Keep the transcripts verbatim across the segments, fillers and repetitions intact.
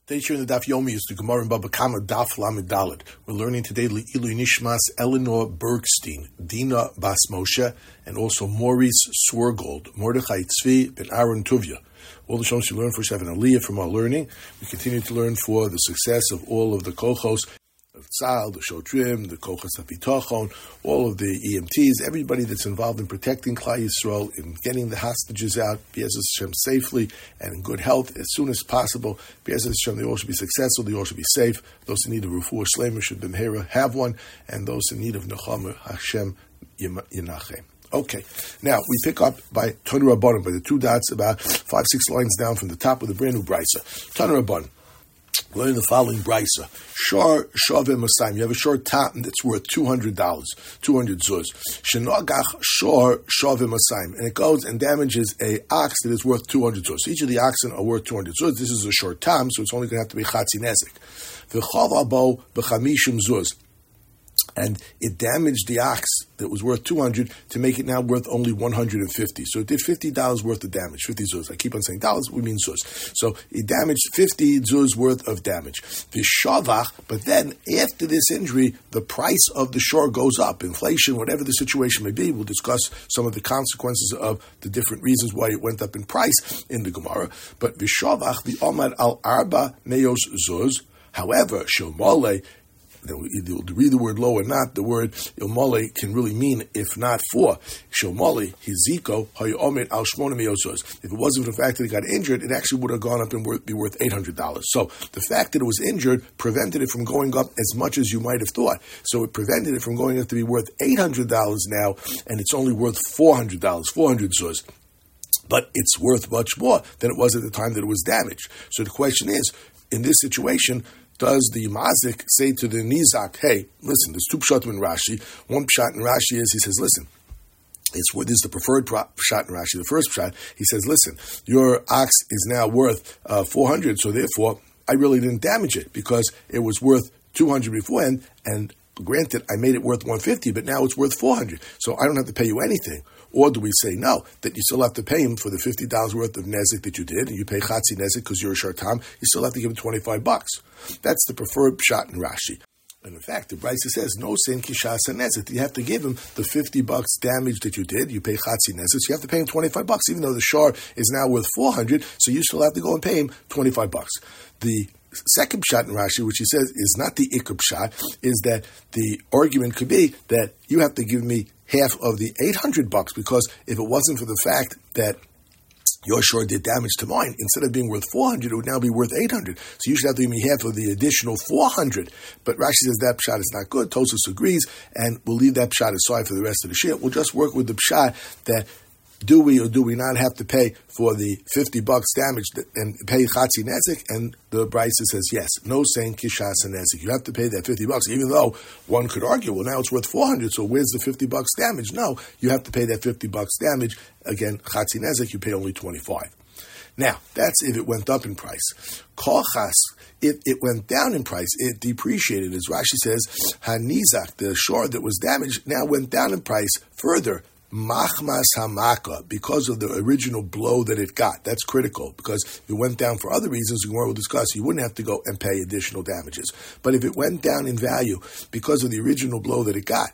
Today here in the Daf Yomi is the Gemara in Baba Kama Daf Lamed Daled. We're learning today Le'ilu Nishmas Eleanor Bergstein, Dina Bas Moshe, and also Maurice Swergold, Mordechai Tzvi ben Aaron Tuvia. All the Shoms we learn for have an aliyah from our learning. We continue to learn for the success of all of the kochos of Tzal, the Shotrim, the Kochas HaBitachon, all of the E M Ts, everybody that's involved in protecting Klal Yisrael, in getting the hostages out, B'ezras Hashem, safely and in good health as soon as possible. B'ezras Hashem, they all should be successful, they all should be safe. Those in need of refuah shleima should b'mehera have one, and those in need of nechama, Hashem Yenachem. Okay, now we pick up by Tanu Rabbanan, by the two dots about five, six lines down from the top of the brand new brisa. Tanu Rabbanan. Learn the following brisa. Shor shaveh masayim. You have a short top that's worth two hundred dollars, two hundred zuz. Shenagach shor shaveh masayim, and it goes and damages a ox that is worth two hundred zuz. So each of the oxen are worth two hundred zuz. This is a short tam, so it's only going to have to be chatzi nezik. V'chav abo b'chamishim zuz. And it damaged the ox that was worth two hundred to make it now worth only one hundred fifty. So it did fifty dollars worth of damage, fifty zuz. I keep on saying dollars, we mean zuz. So it damaged fifty zuz worth of damage. Vishavach, but then after this injury, the price of the shore goes up. Inflation, whatever the situation may be, we'll discuss some of the consequences of the different reasons why it went up in price in the Gemara. But Vishavach, the Omar al Arba Neos Zuz, however, Shomole, you'll read the word lo or not, the word ilmole can really mean if not for. Shomole, hiziko, hayomet al shmona miyozos. If it wasn't for the fact that he got injured, it actually would have gone up and worth, be worth eight hundred dollars. So the fact that it was injured prevented it from going up as much as you might have thought. So it prevented it from going up to be worth eight hundred dollars now, and it's only worth four hundred dollars, four hundred zuz. But it's worth much more than it was at the time that it was damaged. So the question is, in this situation, does the mazik say to the nizak, hey, listen, there's two pshatim in Rashi. One pshat in Rashi is, he says, listen, it's this is the preferred pshat in Rashi. The first pshat, he says, listen, your ox is now worth uh, four hundred, so therefore I really didn't damage it because it was worth two hundred beforehand, and granted, I made it worth one hundred fifty, but now it's worth four hundred, so I don't have to pay you anything. Or do we say no, that you still have to pay him for the fifty dollars worth of nezik that you did, and you pay chatzi nezik because you're a shartam, you still have to give him twenty-five bucks. That's the preferred pshat in Rashi. And in fact, the Brisa says, no sin kishas nezik. You have to give him the fifty bucks damage that you did, you pay chatzi nezik, so you have to pay him twenty-five bucks, even though the shar is now worth four hundred, so you still have to go and pay him twenty-five bucks. The second pshat in Rashi, which he says is not the ikr pshat, is that the argument could be that you have to give me half of the eight hundred bucks, because if it wasn't for the fact that your shore did damage to mine, instead of being worth four hundred, it would now be worth eight hundred. So you should have to give me half of the additional four hundred. But Rashi says that pshat is not good. Tosfos agrees, and we'll leave that pshat aside for the rest of the shir. We'll just work with the pshat that do we or do we not have to pay for the fifty bucks damage and pay chatzi nezik? And the Brisa says yes. No saying kishas and nezik. You have to pay that fifty bucks, even though one could argue, well, now it's worth four hundred, so where's the fifty bucks damage? No, you have to pay that fifty bucks damage. Again, chatzi nezik, you pay only twenty-five. Now, that's if it went up in price. Kochas, if it went down in price, it depreciated. As Rashi says, hanizak, the shore that was damaged, now went down in price further. Machmas hamaka, because of the original blow that it got. That's critical, because if it went down for other reasons, we will discuss, you wouldn't have to go and pay additional damages. But if it went down in value because of the original blow that it got,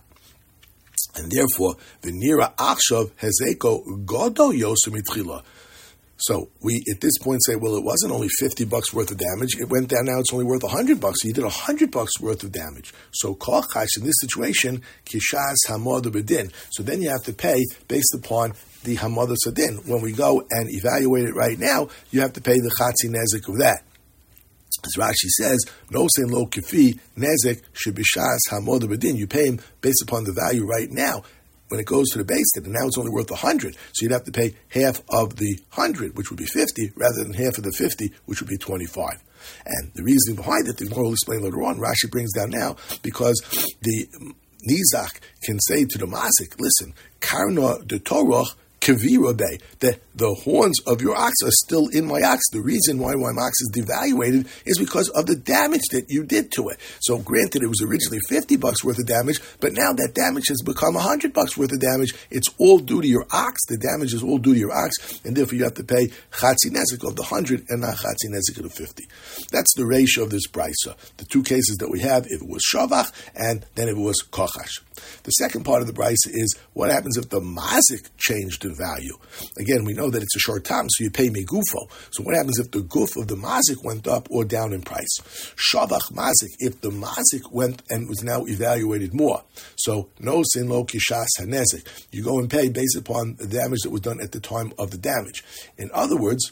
and therefore, the nira achshav hezeko godo yosem itchila. So we, at this point, say, well, it wasn't only fifty bucks worth of damage. It went down, now it's only worth one hundred bucks. So you did one hundred bucks worth of damage. So kochash, in this situation, kishas hamad bedin. So then you have to pay based upon the hamad sadin. When we go and evaluate it right now, you have to pay the chatzi nezik of that. As Rashi says, no sein lo kifi nezik should be shas hamad bedin. You pay him based upon the value right now. When it goes to the base and now it's only worth one hundred, so you'd have to pay half of the one hundred, which would be fifty, rather than half of the fifty, which would be twenty-five. And the reasoning behind it, the Gemara will explain later on, Rashi brings down now, because the Nizak can say to the Masik, listen, Karna de Torah Kavira Bay, that the horns of your ox are still in my ox. The reason why my ox is devaluated is because of the damage that you did to it. So granted, it was originally fifty bucks worth of damage, but now that damage has become one hundred bucks worth of damage. It's all due to your ox. The damage is all due to your ox, and therefore you have to pay chatzi nezik of the one hundred and not chatzi nezik of the fifty. That's the ratio of this brisa. The two cases that we have, if it was shavach, and then if it was kochash. The second part of the brisa is what happens if the mazik changed in value. Again, we know that it's a short time, so you pay megufo. So what happens if the guf of the mazik went up or down in price? Shavach mazik, if the mazik went and was now evaluated more. So no sin lo kishas hanezik. You go and pay based upon the damage that was done at the time of the damage. In other words,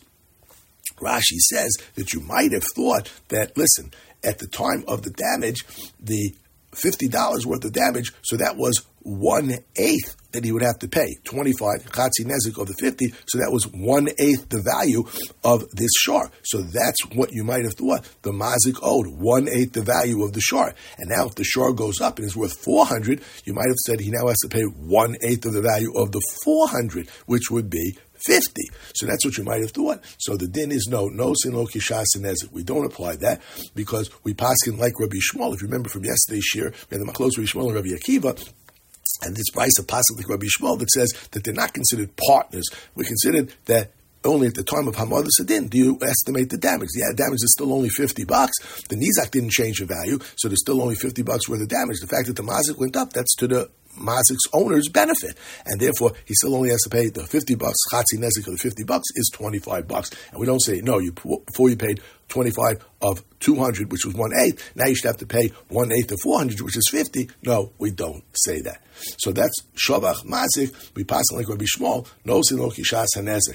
Rashi says that you might have thought that, listen, at the time of the damage, the fifty dollars worth of damage, so that was one-eighth that he would have to pay, twenty-five chatzi nezik of the fifty, so that was one-eighth the value of this shor. So that's what you might have thought. The mazik owed one-eighth the value of the shor. And now if the shor goes up and is worth four hundred, you might have said he now has to pay one-eighth of the value of the four hundred, which would be fifty. So that's what you might have thought. So the din is no, no sin lo kishas nezik. We don't apply that because we paskin like Rabbi Shmuel. If you remember from yesterday's shir, we had the machlos Rabbi Shmuel and Rabbi Akiva. And this price of pasuk like Rabbi Shmuel that says that they're not considered partners. We considered that only at the time of Hamad Sadin do you estimate the damage. The damage is still only fifty bucks. The nizak didn't change the value, so there's still only fifty bucks worth of damage. The fact that the mazik went up, that's to the mazik's owner's benefit, and therefore he still only has to pay the fifty bucks. Chatzi nezik of the fifty bucks is twenty-five bucks, and we don't say no. You before you paid twenty-five of two hundred, which was one eighth. Now you should have to pay one eighth of four hundred, which is fifty. No, we don't say that. So that's shavach mazik. We pass it like Rabbi Shmuel. No sin lo kishas hanezik.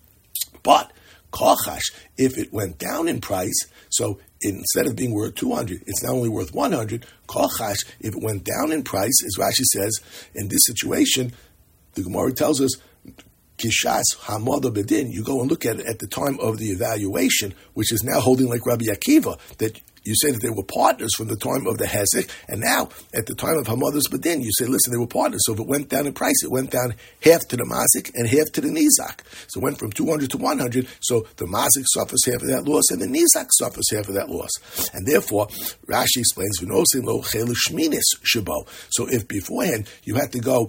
But kochash, if it went down in price, so instead of being worth two hundred, it's now only worth one hundred. Kochash, if it went down in price, as Rashi says, in this situation, the Gemara tells us, kishas hamada bedin, you go and look at it at the time of the evaluation, which is now holding like Rabbi Akiva, that you say that they were partners from the time of the hezek, and now at the time of Hamadas Badin, you say, listen, they were partners. So if it went down in price, it went down half to the mazik and half to the nizak. So it went from two hundred to one hundred. So the mazik suffers half of that loss, and the nizak suffers half of that loss. And therefore, Rashi explains, "V'nosin lo chelu shminis shabo." So if beforehand you had to go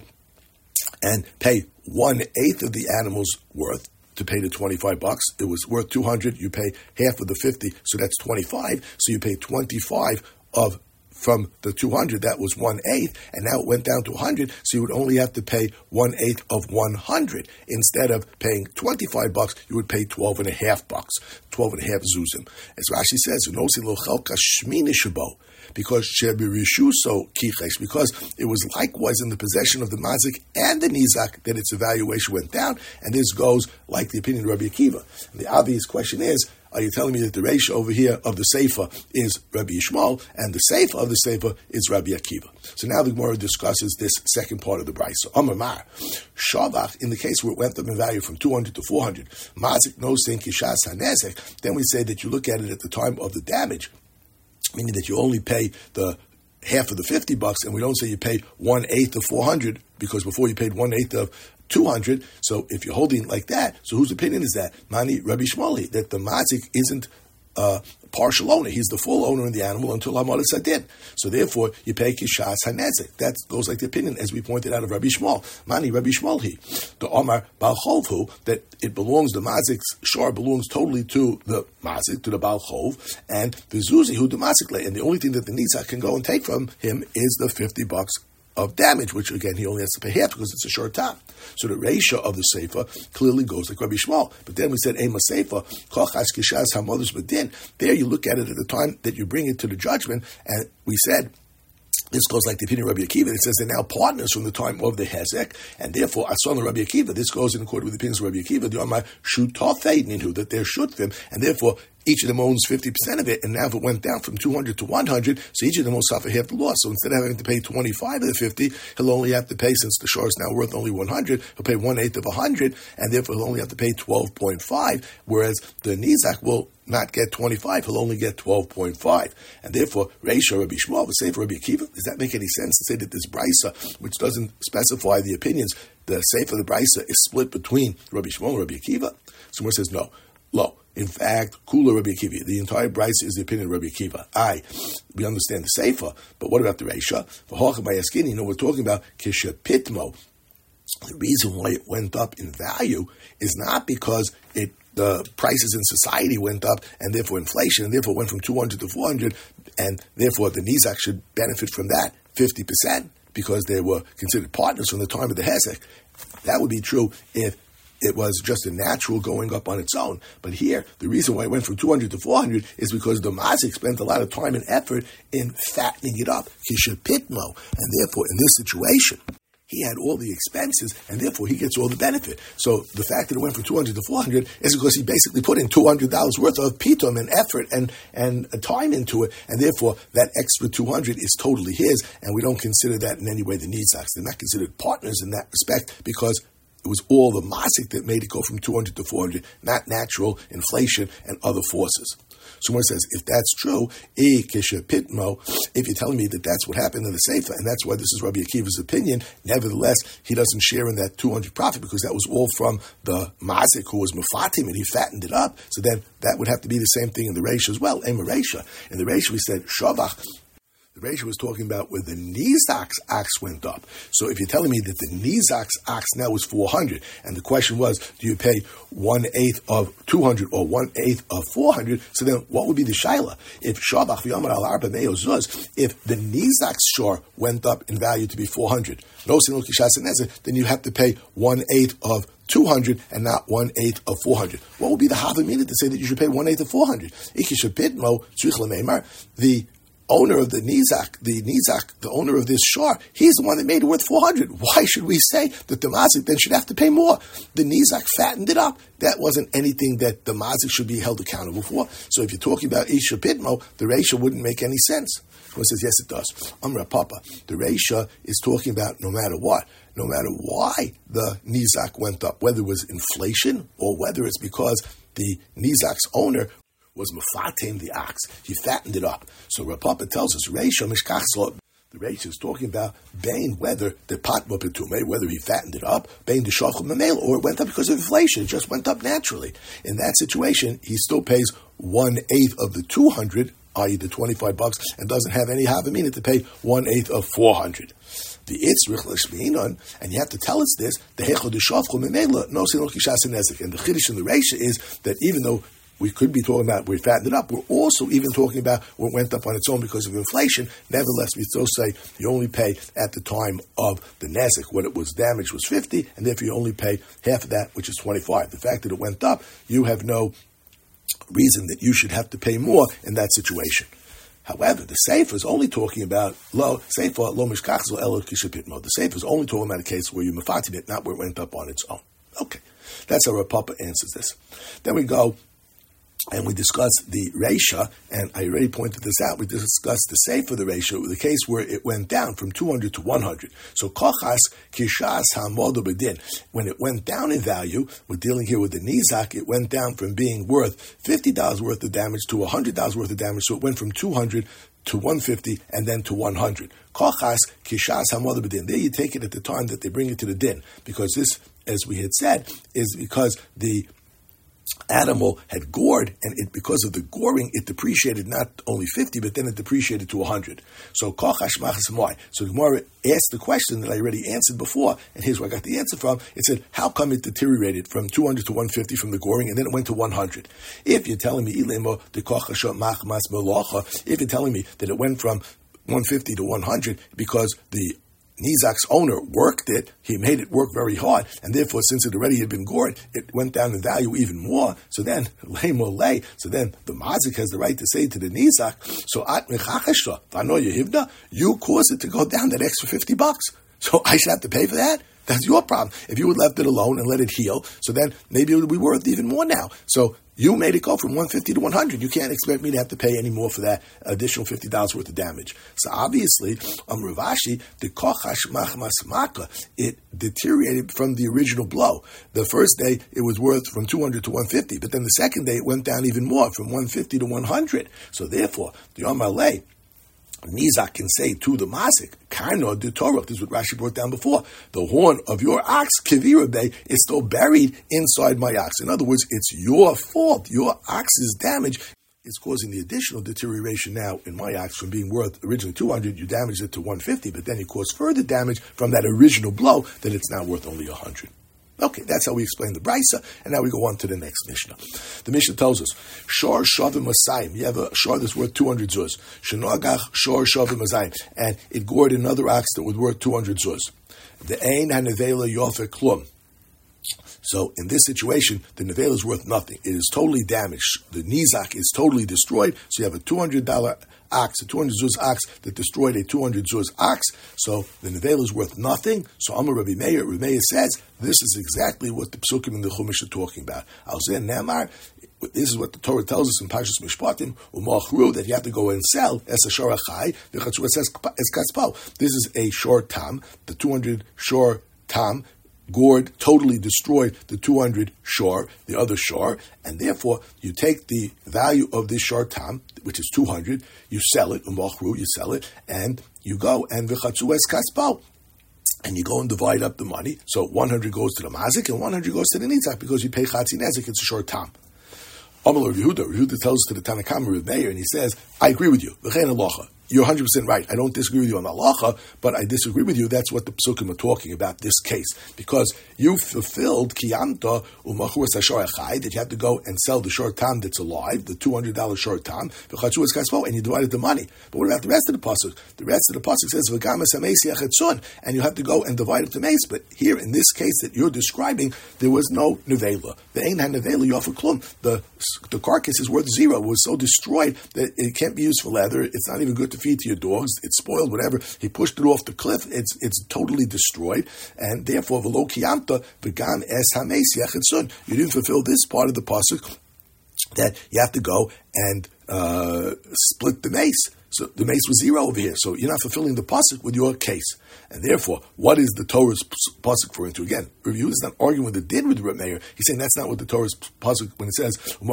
and pay one eighth of the animal's worth to pay the twenty-five bucks. It was worth two hundred. You pay half of the fifty, so that's twenty-five. So you pay twenty-five of from the two hundred. That was one eighth, and now it went down to one hundred. So you would only have to pay one eighth of one hundred instead of paying twenty-five bucks. You would pay twelve and a half bucks, twelve and a half zuzim. As Rashi says, "Unosi lo chelka shmini shabo." Because shebirishuso kichesh, because it was likewise in the possession of the mazik and the nizak that its evaluation went down, and this goes like the opinion of Rabbi Akiva. And the obvious question is, are you telling me that the ratio over here of the Seifa is Rabbi Yishmael, and the Seifa of the Seifa is Rabbi Akiva? So now the Gemara discusses this second part of the Brisa. So, Amar Mar, Shavach, in the case where it went up in value from two hundred to four hundred, mazik no sin kishas hanezek, then we say that you look at it at the time of the damage, meaning that you only pay the half of the fifty bucks, and we don't say you pay one eighth of four hundred, because before you paid one eighth of two hundred. So if you're holding like that, so whose opinion is that? Mani Rabbi Shmuel, that the mazik isn't uh, partial owner. He's the full owner in the animal until Hamad Sadin. So therefore, you pay kishas hanezik. That goes like the opinion, as we pointed out, of Rabbi Shmuel. Mani Rabbi Shmuel, he the Omar Baal Chovhu, that it belongs, the mazik's shor belongs totally to the mazik, to the Baal Chov, and the zuzi who the mazik lay, and the only thing that the nizak can go and take from him is the fifty bucks of damage, which again he only has to pay half because it's a short time. So the ratio of the Seifa clearly goes like Rabbi Shmuel. But then we said Ema Seifa, Kochas Kishas Hamadus Badin. There you look at it at the time that you bring it to the judgment, and we said this goes like the opinion of Rabbi Akiva. It says they're now partners from the time of the Hezek, and therefore Ason Rabbi Akiva. This goes in accord with the opinions of Rabbi Akiva. The Amar Shutafei Ninhu, that they're Shutfim, and therefore each of them owns fifty percent of it, and now if it went down from two hundred to one hundred, so each of them will suffer half the loss. So instead of having to pay twenty-five of the fifty, he'll only have to pay, since the shor is now worth only one hundred, he'll pay one-eighth of one hundred, and therefore he'll only have to pay twelve point five, whereas the nizak will not get twenty-five, he'll only get twelve point five. And therefore, Reisha Rabbi Shmuel, the Sefer Rabbi Akiva, does that make any sense to say that this Brisa, which doesn't specify the opinions, the Sefer of the Brisa is split between Rabbi Shmuel and Rabbi Akiva? Someone says, no. Lo. In fact, Kula Rabbi Akiva, the entire Brisa is the opinion of Rabbi Akiva. I, we understand the Sefer, but what about the Reisha? For Hocha Bayaskini, you know, we're talking about Kisha Pitmo. The reason why it went up in value is not because it the prices in society went up, and therefore inflation, and therefore went from two hundred to four hundred, and therefore the Nizak should benefit from that fifty percent, because they were considered partners from the time of the Hezek. That would be true if it was just a natural going up on its own. But here, the reason why it went from two hundred to four hundred is because the Mazik spent a lot of time and effort in fattening it up, Kisha Pitmo, and therefore in this situation, he had all the expenses, and therefore he gets all the benefit. So the fact that it went from two hundred to four hundred is because he basically put in two hundred dollars worth of pitum and effort and, and time into it, and therefore that extra two hundred is totally his, and we don't consider that in any way the Nizaks. They're not considered partners in that respect, because it was all the mazik that made it go from two hundred to four hundred, not natural inflation and other forces. Someone says, if that's true, if you're telling me that that's what happened in the Sefer, and that's why this is Rabbi Akiva's opinion, nevertheless, he doesn't share in that two hundred profit, because that was all from the mazik who was mafatim, and he fattened it up. So then that would have to be the same thing in the Reisha as well. Ema Reisha. In the Reisha we said, Shavach. The Reisha was talking about where the Nizak's ox went up. So if you're telling me that the Nizak's ox now is four hundred, and the question was, do you pay one-eighth of two hundred or one-eighth of four hundred, so then what would be the Shaila? If Shabach v'yamar al arba me'o zuz, if the Nizak's shor went up in value to be four hundred, no sinul kishas nezer, then you have to pay one-eighth of two hundred and not one-eighth of four hundred. What would be the Havamina to say that you should pay one-eighth of four hundred? The owner of the Nizak, the Nizak, the owner of this shor, he's the one that made it worth four hundred. Why should we say that the Mazik then should have to pay more? The Nizak fattened it up. That wasn't anything that the Mazik should be held accountable for. So if you're talking about Isha Pitmo, the Reisha wouldn't make any sense. One says, yes, it does. Amra Papa, the Reisha is talking about no matter what, no matter why the Nizak went up, whether it was inflation or whether it's because the Nizak's owner was mafatim the ox. He fattened it up. So Rav Papa tells us, Reisha mishkachslo. The Reisha is talking about Bain, whether the patma petume, whether he fattened it up, Bain the shavchum mamel, or it went up because of inflation. It just went up naturally. In that situation, he still pays one-eighth of the two hundred, that is the twenty-five bucks, and doesn't have any havamina to pay one-eighth of four hundred. The itzrich l'shmeinon, and you have to tell us this, the hechol the shavchum mamela, no sinul kishas nezik. And the chiddush in the Reisha is that even though we could be talking about we fattened it up, we're also even talking about what went up on its own because of inflation. Nevertheless, we still say you only pay at the time of the nezik. What it was damaged was fifty, and therefore you only pay half of that, which is twenty-five. The fact that it went up, you have no reason that you should have to pay more in that situation. However, the Sefer is only talking about lo Sefer lo mishkachzo elo kishapitmo. The Sefer is only talking about a case where you mafatim it, not where it went up on its own. Okay, that's how Rav Papa answers this. Then we go and we discuss the Reisha, and I already pointed this out. We discussed the Sefer of the Reisha, the case where it went down from two hundred to one hundred. So kochas kishas hamodo bedin. When it went down in value, we're dealing here with the Nizak. It went down from being worth fifty dollars worth of damage to one hundred dollars worth of damage. So it went from two hundred to one hundred fifty and then to one hundred. Kochas kishas hamodo bedin. There you take it at the time that they bring it to the din, because this, as we had said, is because the animal had gored, and it, because of the goring, it depreciated not only fifty, but then it depreciated to one hundred. So, kochash machas moy. So, the Gemara asked the question that I already answered before, and here's where I got the answer from. It said, how come it deteriorated from two hundred to one hundred fifty from the goring, and then it went to one hundred? If you're telling me, ilemo the kochash machmas melacha, if you're telling me that it went from one hundred fifty to one hundred because the Nizak's owner worked it, he made it work very hard, and therefore, since it already had been gored, it went down in value even more. So then, lay mo lay, so then the Mazik has the right to say to the Nizak, so at mechachashta, v'anoya hivna, you caused it to go down that extra fifty bucks. So I should have to pay for that? That's your problem. If you had left it alone and let it heal, so then maybe it would be worth even more now. So you made it go from one fifty to one hundred. You can't expect me to have to pay any more for that additional fifty dollars worth of damage. So obviously, um, Rav Ashi, the kochash machmas maka, it deteriorated from the original blow. The first day, it was worth from two hundred to one fifty, but then the second day, it went down even more, from one fifty to one hundred. So therefore, the Amalei, Nizak can say to the mazik, Karno de Torah, this is what Rashi brought down before, the horn of your ox, Kivirabe, is still buried inside my ox. In other words, it's your fault. Your ox's damage is causing the additional deterioration now in my ox from being worth originally two hundred, you damaged it to one fifty, but then you caused further damage from that original blow that it's now worth only one hundred. Okay, that's how we explain the Brisa, and now we go on to the next Mishnah. The Mishnah tells us, Shor Shavim Masayim, you have a shor that's worth two hundred zuz. Shenogach Shor Shavim Masayim, and it gored another ox that was worth two hundred zuz. The Ein HaNevela Yofe Klum. So in this situation, the nevela is worth nothing. It is totally damaged. The nizak is totally destroyed. So you have a two hundred dollars ox, a two hundred zuz ox that destroyed a two hundred zuz ox. So the nevela is worth nothing. So Amar Rabbi Meir, Rabbi Meir says, this is exactly what the Psukim in the Chumash are talking about. Al Zeh Nemar, this is what the Torah tells us in Parshas Mishpatim, Umachru, that you have to go and sell es a shor achai, v'chatzu es katzpo. This is a shor tam, the two hundred shor tam, gored, totally destroyed the two hundred shor, the other shor, and therefore you take the value of this shor tam, which is two hundred, you sell it, umachru, you sell it, and you go and v'chatzu es katzpo. And you go and divide up the money. So one hundred goes to the mazik and one hundred goes to the nitzak because you pay chatzi nezik, it's a short tam. Amalur Yehuda, Yehuda tells to the Tanakama Rav Meir, and he says, I agree with you. V'chein halacha. You're one hundred percent right. I don't disagree with you on halacha, but I disagree with you. That's what the Psukim are talking about, this case. Because you fulfilled Kiyamta Umachur Sashor Achai, that you have to go and sell the short tam that's alive, the two hundred dollars short tam, and you divided the money. But what about the rest of the Pasuk? The rest of the Pasuk says, and you have to go and divide up the mace. But here, in this case that you're describing, there was no nevela. The Ein HaNevela Yofer Klum. The the carcass is worth zero. It was so destroyed that it can't be used for leather. It's not even good to feed to your dogs. It's spoiled, whatever. He pushed it off the cliff. It's it's totally destroyed. And therefore, v'lo kiyamta v'gam es hameis yachidsun. You didn't fulfill this part of the pasuk that you have to go and uh, split the mace. So the mace was zero over here. So you're not fulfilling the pasuk with your case. And therefore, what is the Torah's pasuk referring to? Again, Rav Yehuda is not arguing with the did with Rav Meir. He's saying that's not what the Torah's pasuk, when it says,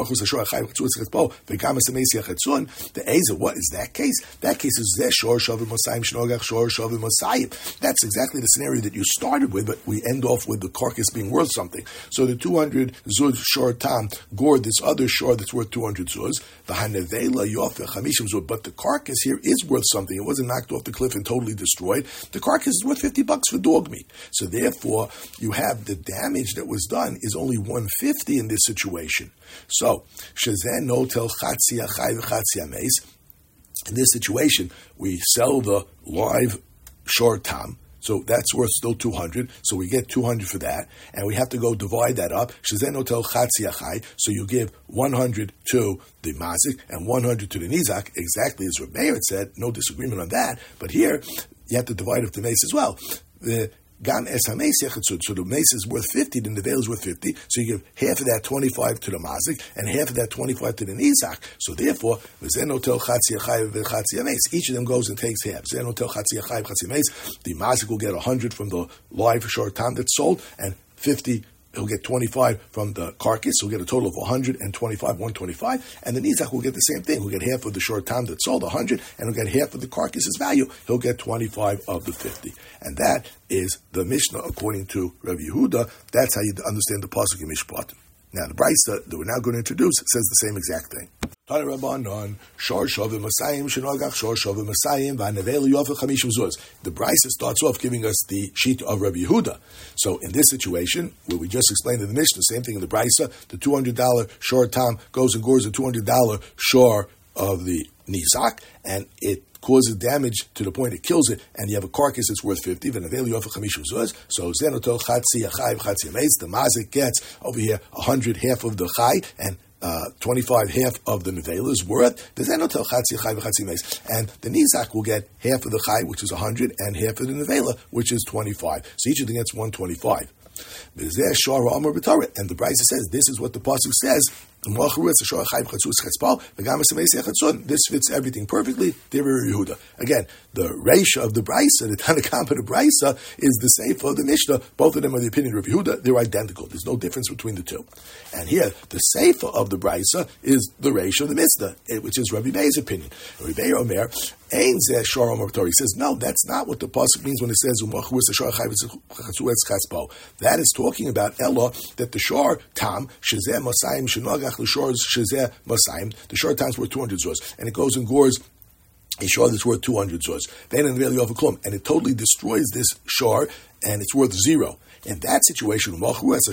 the Eza, what is that case? That case is Zeh Shor Shavim Mosayim Shnogach Shor Shavim Mosayim. That's exactly the scenario that you started with, but we end off with the carcass being worth something. So the two hundred zuz shor tam gored this other shor that's worth two hundred zuz. V'hanevela yofe chamishim zuz. But the carcass here is worth something. It wasn't knocked off the cliff and totally destroyed. The carcass is worth fifty bucks for dog meat. So therefore, you have the damage that was done is only one fifty in this situation. So, shezen no tel chatzi achai v'chatzi ameis. In this situation, we sell the live shor tam. So that's worth still two hundred. So we get two hundred for that. And we have to go divide that up. Shezen no tel chatzi achai. So you give one hundred to the mazik and one hundred to the nizak. Exactly as Rav Meir said. No disagreement on that. But here, you have to divide up the mace as well. The gam es hameis yachetsud. So the mace is worth fifty, then the veil is worth fifty. So you give half of that twenty-five to the mazik and half of that twenty-five to the nizak. So therefore, zenotel chatzi achai v'chatzi hameis. Each of them goes and takes half. Zenotel chatzi achai v'chatzi hameis. The mazik will get a hundred from the live short tam that's sold, and fifty. He'll get twenty-five from the carcass. He'll get a total of one hundred twenty-five, one hundred twenty-five. And the nizak will get the same thing. He'll get half of the short time that sold one hundred, and he'll get half of the carcass's value. He'll get twenty-five of the fifty. And that is the Mishnah according to Rav Yehuda. That's how you understand the pasuk in Mishpatim. Now, the Brisa that we're now going to introduce says the same exact thing. The Brisa starts off giving us the sheet of Rabbi Yehuda. So in this situation, where we just explained in the Mishnah, same thing in the Brisa, the two hundred dollars shor tam goes and gores the two hundred dollars shor of the nizak, and it causes damage to the point it kills it, and you have a carcass that's worth fifty. So zenotol chatzi achai v'chatzi ameis. The mazik gets over here a hundred, half of the chai, and uh, twenty-five, half of the nevela is worth, and the nizak will get half of the chai, which is one hundred, and half of the nevela, which is twenty-five. So each of them gets one hundred twenty-five. And the Brisa says, this is what the pasuk says. This fits everything perfectly. Again, the Reisha of the Brisa, the Tanakam of the Brisa, is the Seifa of the Mishnah. Both of them are the opinion of Yehuda. They're identical. There's no difference between the two. And here, the Seifa of the Brisa is the Reisha of the Mishnah, which is Rabbi Meir's opinion. Rabbi Meir Omer, he says, no, that's not what the pasuk means when it says that is talking about Ella, that the shor tam shezeh masayim shenagach l'shor shezeh masayim. The shor tam's worth two hundred zuz, and it goes and gores a shor that's worth two hundred zuz. Then in the of a klum, and it totally destroys this shor, and it's worth zero. In that situation, you go and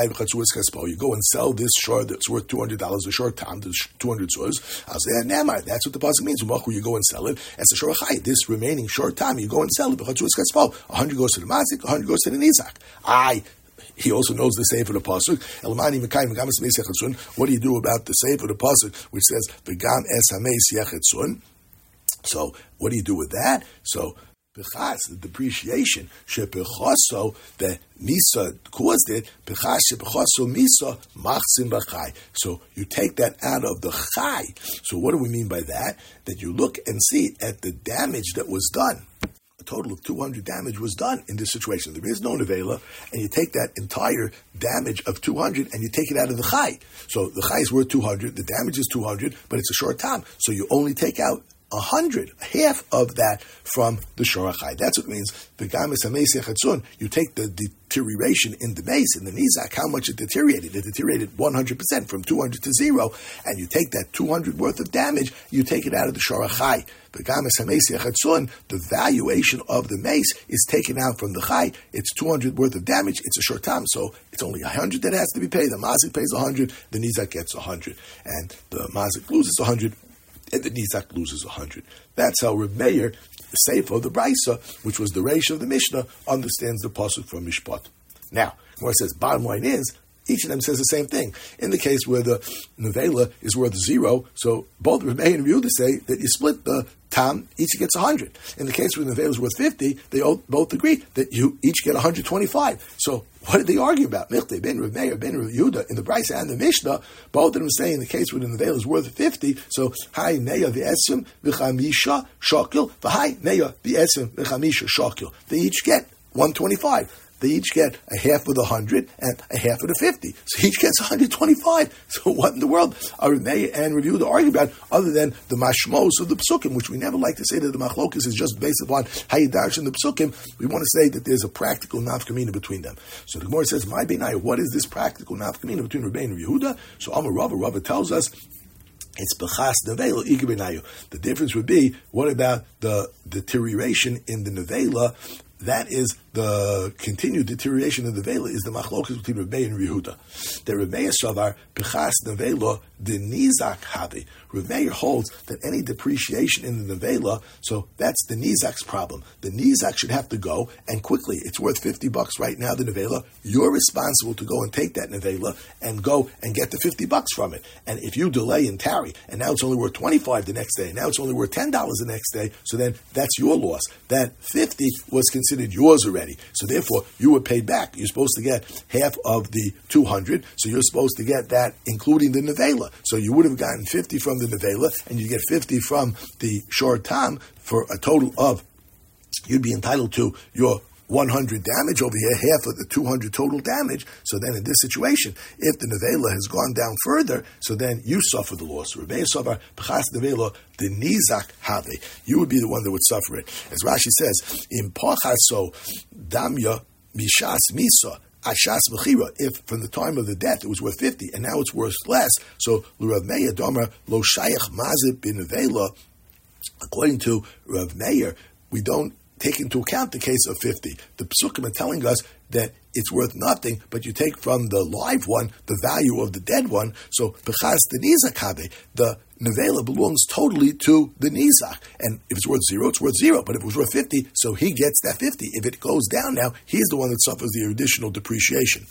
sell this shor that's worth two hundred dollars, a shor tam, two hundred zuz. That's what the pasuk means. You go and sell it. As a shor chai, this remaining shor tam, you go and sell it. one hundred goes to the mazik, one hundred goes to the nizak. I. He also knows the seif of the pasuk. What do you do about the seif of the pasuk, which says v'gam es hameis yechetzun? So, what do you do with that? So, Bechas, the depreciation, shepechaso, the misa caused it, bechas shepechaso misa machzim b'chai. So you take that out of the chai. So what do we mean by that? That you look and see at the damage that was done. A total of two hundred damage was done in this situation. There is no nevela, and you take that entire damage of two hundred and you take it out of the chai. So the chai is worth two hundred, the damage is two hundred, but it's a short time. So you only take out a hundred, half of that from the shorachai. That's what it means. You take the deterioration in the mace, in the nizak, how much it deteriorated. It deteriorated one hundred percent from two hundred to zero, and you take that two hundred worth of damage, you take it out of the shorachai. The valuation of the mace is taken out from the chai. It's two hundred worth of damage. It's a short time, so it's only one hundred that has to be paid. The mazik pays one hundred, the nizak gets one hundred, and the mazik loses one hundred, and the nizak loses one hundred. That's how Reb Meir, the Seif of the Brisa, which was the Reish of the Mishnah, understands the pasuk from Mishpat. Now, where it says, bottom line is, each of them says the same thing. In the case where the nevela is worth zero, so both Reb Meir and Yehuda say that you split the tam, each gets one hundred. In the case where the nevela is worth fifty, they both agree that you each get one hundred twenty-five. So what did they argue about? Michte, ben Reb Meir, ben Reb Yehuda, in the Brisa and the Mishnah, both of them say in the case where the nevela is worth fifty, so hai neya v'esim v'chamisha shakil, v'hai neya v'esim v'chamisha shakil. They each get one hundred twenty-five. They each get a half of the one hundred and a half of the fifty. So each gets one hundred twenty-five. So what in the world are Rebbe and Reb Yehuda arguing about other than the mashmos of the psukim, which we never like to say that the machlokas is just based upon how you darsh in the psukim. We want to say that there's a practical nafkamina between them. So the Gemara says, my benai, what is this practical nafkamina between Rebbe and Reb Yehuda? So Amar Rava, Rava tells us, it's bechas nevela igbenayu. The difference would be, what about the deterioration in the nevela? That is the continued deterioration of the vela is the machlokas between Rebbe and Yehuda. The Rebbe Shavar bechas nevela the nizak havi. Rebbe holds that any depreciation in the nevela, so that's the nizak's problem. The nizak should have to go, and quickly. It's worth fifty bucks right now. The nevela, you're responsible to go and take that nevela and go and get the fifty bucks from it. And if you delay and tarry, and now it's only worth twenty-five the next day, and now it's only worth ten dollars the next day, so then that's your loss. That fifty was considered yours already. So therefore, you were paid back. You're supposed to get half of the two hundred, so you're supposed to get that including the nevela. So you would have gotten fifty from the nevela, and you get fifty from the shor tam for a total of, you'd be entitled to your one hundred damage over here, half of the two hundred total damage. So then in this situation, if the nevela has gone down further, so then you suffer the loss. Rebbe Savar, P'chas nevela, the nizak have. You would be the one that would suffer it. As Rashi says, in Pachaso damya mishas misa, ashas b'chira, if from the time of the death it was worth fifty, and now it's worth less, so Rav Meir Domer, lo shayach mazit bin nevela, according to Rav Meir, we don't take into account the case of fifty. The psukim are telling us that it's worth nothing, but you take from the live one the value of the dead one. So b'chas the nizak habe, the nevela belongs totally to the nizak. And if it's worth zero, it's worth zero. But if it was worth fifty, so he gets that fifty. If it goes down now, he's the one that suffers the additional depreciation.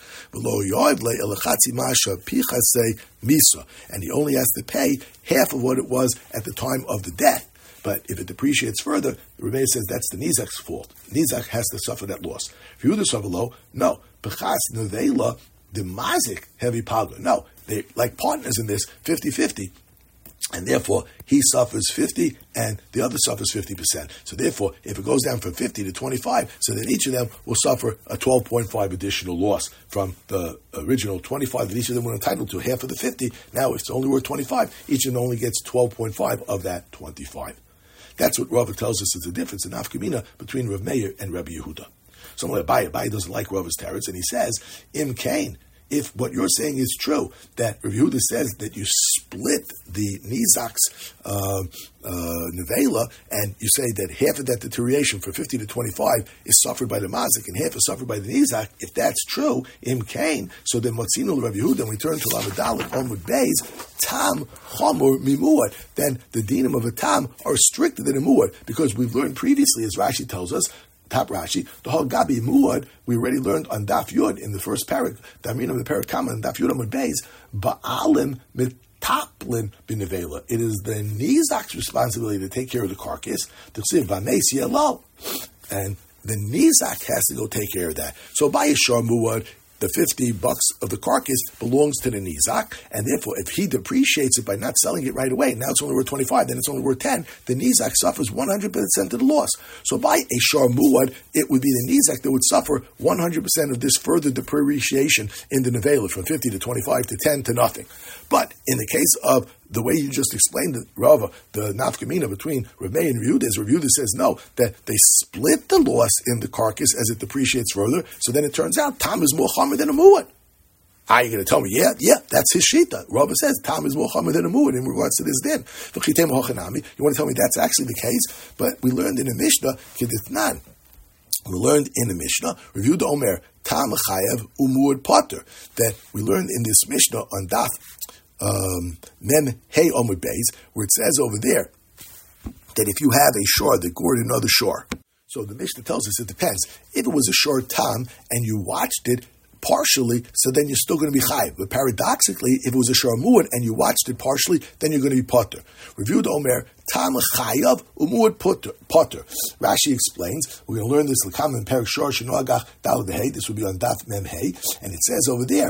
And he only has to pay half of what it was at the time of the death. But if it depreciates further, the Rebbe says that's the nizak's fault. Nizak has to suffer that loss. If you would suffer low, no. B'chas nevela, the mazik heavy paga. No, they're like partners in this, fifty-fifty. And therefore, he suffers fifty and the other suffers fifty percent. So therefore, if it goes down from fifty to twenty-five, so then each of them will suffer a twelve point five additional loss from the original twenty-five that each of them were entitled to, half of the fifty. Now, if it's only worth twenty-five, each of them only gets twelve point five of that twenty-five. That's what Rava tells us is the difference in Nafkamina between Rav Meir and Rabbi Yehuda. Someone like Abaye, Abaye doesn't like Rava's teretz, and he says, Im Kain, if what you're saying is true, that Rav Yehuda says that you split the Nizak's uh, uh, nevela, and you say that half of that deterioration from fifty to twenty-five is suffered by the Mazik, and half is suffered by the Nizak, if that's true, Im Kain, so then Matzino Rav Yehuda, and we turn to Lamedalit, Omud Beis, Tam Chomor Mimuad, then the dinim of a Tam are stricter than a Muad, because we've learned previously, as Rashi tells us, Top Rashi, the whole Gabi Muad, we already learned on Daf Yud in the first parak, the Amin of the parak Kama, and Daf Yud Amud Beis, Ba'alim mitaplin b'nevela. It is the Nizak's responsibility to take care of the carcass, to say V'ames Yelo, and the Nizak has to go take care of that. So by Yishar Muad, the fifty bucks of the carcass belongs to the Nizak, and therefore, if he depreciates it by not selling it right away, now it's only worth twenty-five, then it's only worth ten, the Nizak suffers one hundred percent of the loss. So by a Shar Muad, it would be the Nizak that would suffer one hundred percent of this further depreciation in the Nevela, from fifty to twenty-five to ten to nothing. But in the case of the way you just explained it, Rava, the nafkamina between Rav Meir and Rav Yehuda, Rav Yehuda says no, that they split the loss in the carcass as it depreciates further, so then it turns out Tam is more chamer than a muad. Are you going to tell me, yeah, yeah, that's his shita? Rava says Tam is more chamer than a muad in regards to this din. You want to tell me that's actually the case? But we learned in the Mishnah, Keditnan, we learned in the Mishnah, Rav Yehuda Omer, Tam chayav umuad potter, that we learned in this Mishnah on Daf, Um, Mem Hey Omud Beis, where it says over there that if you have a shore that gored another shore, so the Mishnah tells us it depends. If it was a shore tam and you watched it partially, so then you're still going to be chayiv. But paradoxically, if it was a shor muad and you watched it partially, then you're going to be potter. Review the Omer tam chayav umuad potter. Rashi explains. We're going to learn this l'kam in Perik Shor Shenoagach Daled Hey. This will be on Daf Mem Hey, and it says over there,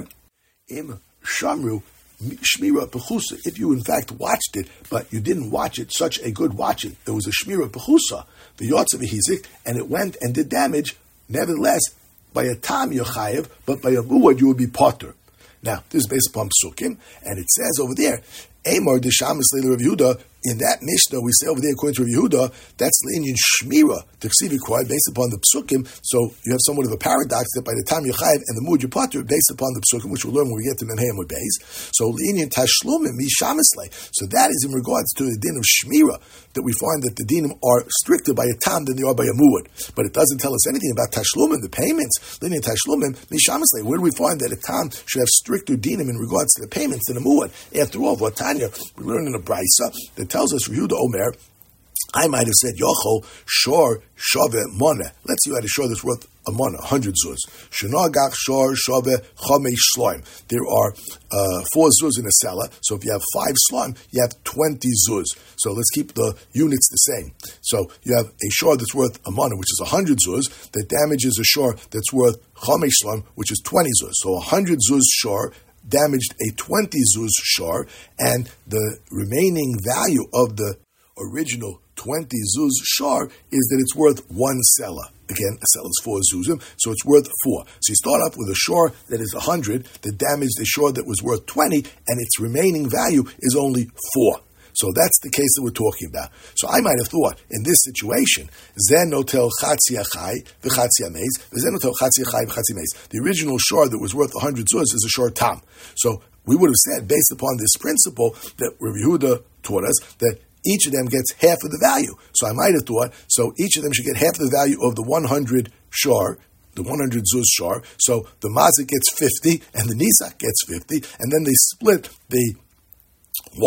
Im Shamru. Shmira Pechusa, if you in fact watched it, but you didn't watch it such a good watching, there was a Shmira Pechusa, the Yotzav Hizik, and it went and did damage, nevertheless, by a Tam you're chayiv, but by a Muad you would be potter. Now, this is based upon Psukim, and it says over there, Amar Deshamis Leila Rav Yehuda, in that Mishnah, we say over there, according to Rav Yehuda, that's Leinian Shmira, the Ksivi Kwad, based upon the Psukim. So you have somewhat of a paradox that by the time you're chayiv and the Muad you potter, based upon the Psukim, which we'll learn when we get to Memhei Amud Beis. So Leinian Tashlumim Mishamislei. So that is in regards to the din of Shmira, that we find that the dinim are stricter by a tam than they are by a Muad. But it doesn't tell us anything about Tashlumim, the payments. Leinian Tashlumim Mishamislei. Where do we find that a tam should have stricter dinim in regards to the payments than a Muad? After all, Vatanya, we learn in a Brisa that tells us Yehuda Omer, I might have said Yochol Shor Shove Mona. Let's see, you had a shor that's worth a mona, a hundred zuz. Shenagach Shor Shove Chomesh Shloim. There are uh, four zuz in a cellar, so if you have five slime, you have twenty zuz. So let's keep the units the same. So you have a shor that's worth a mona, which is a hundred zuz, that damages a shor that's worth Chomesh Shloim, which is twenty zuz. So a hundred zuz shor damaged a twenty zuz shor, and the remaining value of the original twenty zuz shor is that it's worth one selah. Again, a selah is four zuzim, so it's worth four. So you start up with a shor that is one hundred, that damaged a shor that was worth twenty, and its remaining value is only four. So that's the case that we're talking about. So I might have thought, in this situation, Zen notel chatzi achai v'chatzi amez, Zen notel chatzi achai v'chatzi amez. The original shor that was worth one hundred zuz is a shor tam. So we would have said, based upon this principle, that Rav Yehuda taught us, that each of them gets half of the value. So I might have thought, so each of them should get half of the value of the one hundred shor, the one hundred zuz shor. So the mazik gets fifty, and the nizak gets fifty, and then they split the one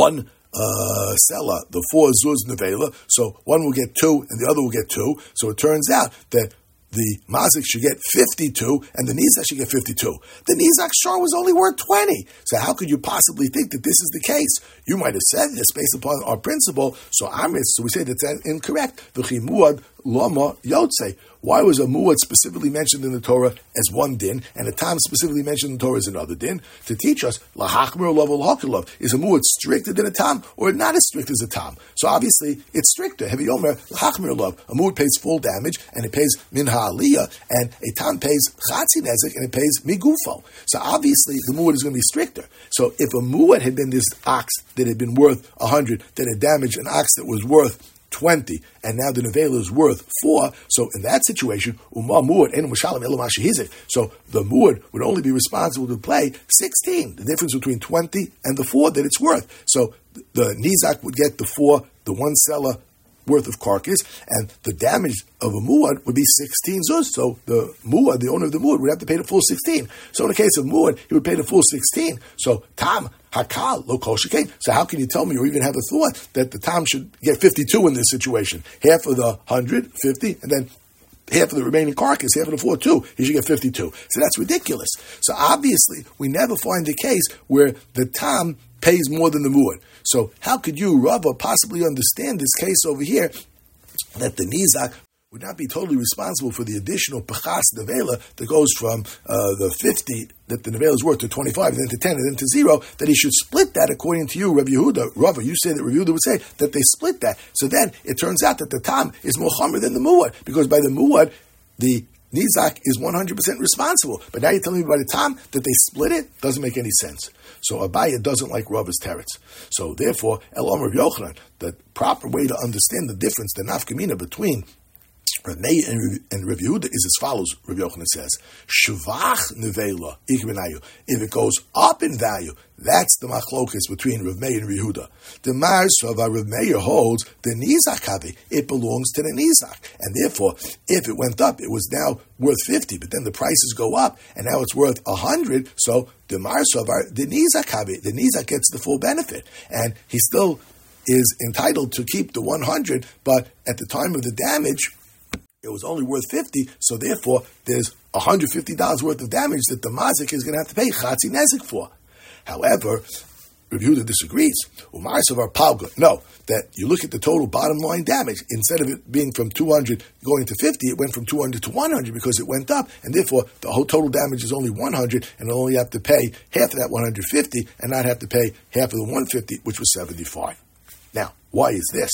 uh, Sela, the four Zuz Nevela, so one will get two and the other will get two. So it turns out that the Mazik should get fifty-two, and the Nizak should get fifty-two. The Nizak Shar was only worth twenty. So how could you possibly think that this is the case? You might have said this based upon our principle. So Amis, so we say that's incorrect. V'chi muad lama yotze. Why was a muad specifically mentioned in the Torah as one din, and a tam specifically mentioned in the Torah as another din? To teach us, lahachmer lov lahakilov, is a muad stricter than a tam, or not as strict as a tam? So obviously, it's stricter. Heavy omer, lahachmer lov. A muad pays full damage, and it pays minha aliyah, and a tam pays chatzi nezik, and it pays migufo. So obviously, the muad is going to be stricter. So if a muad had been this ox that had been worth a hundred, that had damaged an ox that was worth twenty, and now the nevela is worth four. So in that situation, umma muad and mushalim elomashi hizik. So the muad would only be responsible to pay sixteen. The difference between twenty and the four that it's worth. So the nizak would get the four, the one seller worth of carcass, and the damage of a muad would be sixteen zuz. So the muad, the owner of the muad, would have to pay the full sixteen. So in the case of muad, he would pay the full sixteen. So tam hakal lo kol shekain. So how can you tell me, or even have a thought, that the tam should get fifty-two in this situation? Half of the one hundred, fifty, and then half of the remaining carcass, half of the four, two. He should get fifty-two. So that's ridiculous. So obviously, we never find a case where the tam pays more than the muad. So how could you, Rava, possibly understand this case over here, that the nizak would not be totally responsible for the additional pechas nevela that goes from uh, the fifty that the nevela is worth to twenty-five, and then to ten, and then to zero, that he should split that according to you, Rabbi Yehuda. Rava, you say that Rabbi Yehuda would say that they split that. So then it turns out that the tam is more chamer than the muad, because by the muad, the nizak is one hundred percent responsible. But now you're telling me by the time that they split it, doesn't make any sense. So Abaya doesn't like Rava's teretz. So therefore, El Omer Yochanan, the proper way to understand the difference, the nafkamina between Rav Meir and, and Rav Yehuda is as follows. Rav Yochanan says, Shvach nevela ikbenayu. If it goes up in value, that's the machlokas between Rav Meir and Rav Yehuda. The Marsava Rav Meir holds the nizak havi. It belongs to the nizak, and therefore, if it went up, it was now worth fifty. But then the prices go up, and now it's worth a hundred. So the Marsava, the nizak havi, the nizak gets the full benefit, and he still is entitled to keep the one hundred. But at the time of the damage, it was only worth fifty, so therefore there's one hundred fifty dollars worth of damage that the mazik is going to have to pay chatzi nezik for. However, Rav Yehuda disagrees. Umaris of our palga. No, that you look at the total bottom line damage. Instead of it being from two hundred going to fifty, it went from two hundred to one hundred because it went up, and therefore the whole total damage is only one hundred, and you'll only have to pay half of that one hundred fifty and not have to pay half of the one hundred fifty, which was seventy-five. Now, why is this?